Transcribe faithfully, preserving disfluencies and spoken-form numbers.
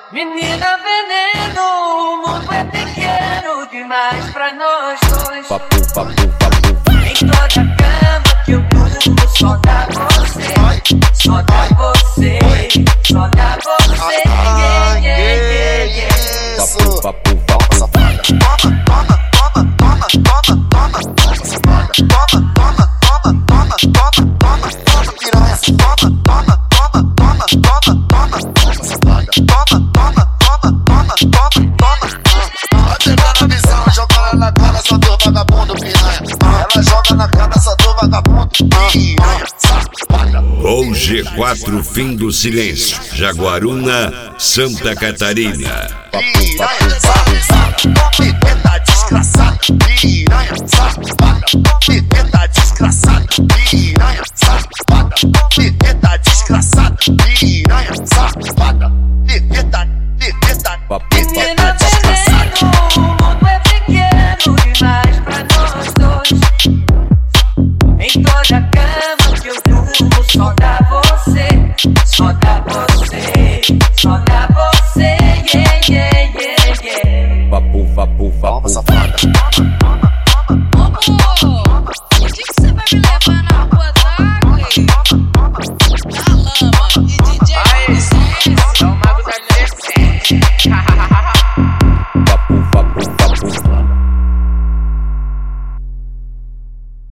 Menina veneno, o mundo é pequeno demais pra nós dois. Papo, papo, papo. Em toda cama que eu durmo, só dá você, só dá você, só dá você. Yeah, yeah, yeah, yeah. Papo, papo, papo. Safada. Toma, toma, toma, toma, toma, toma, toma, safada. Toma, toma, toma, toma, toma, toma, toma, piranha. Toma, toma, toma, toma, toma, toma, toma, safada. Toma, toma, toma, toma, toma, toma. Vai pegar na visão, joga ela na cara, só teu vagabundo, piranha. Ela joga na cara, só teu vagabundo, piranha, safada. O G quatro Fim do Silêncio, Jaguaruna, Santa Catarina. Piranha, safada, pipeta desgraçada. Piranha, safada, pipeta desgraçada. Piranha, safada, pipeta desgraçada. Piranha, safada, pipeta, pipeta, Menina pipeta desgraçada. veneno, o mundo é pequeno demais pra nós dois. Em toda cama que eu durmo, só dá você, só dá você, só dá você. Yeah, yeah, yeah, yeah. Papo, papo, Toma, papo. safada. Amor, o que que cê vai me levar na rua d'água? Na lama e D J Aê, é o mago da adolescente.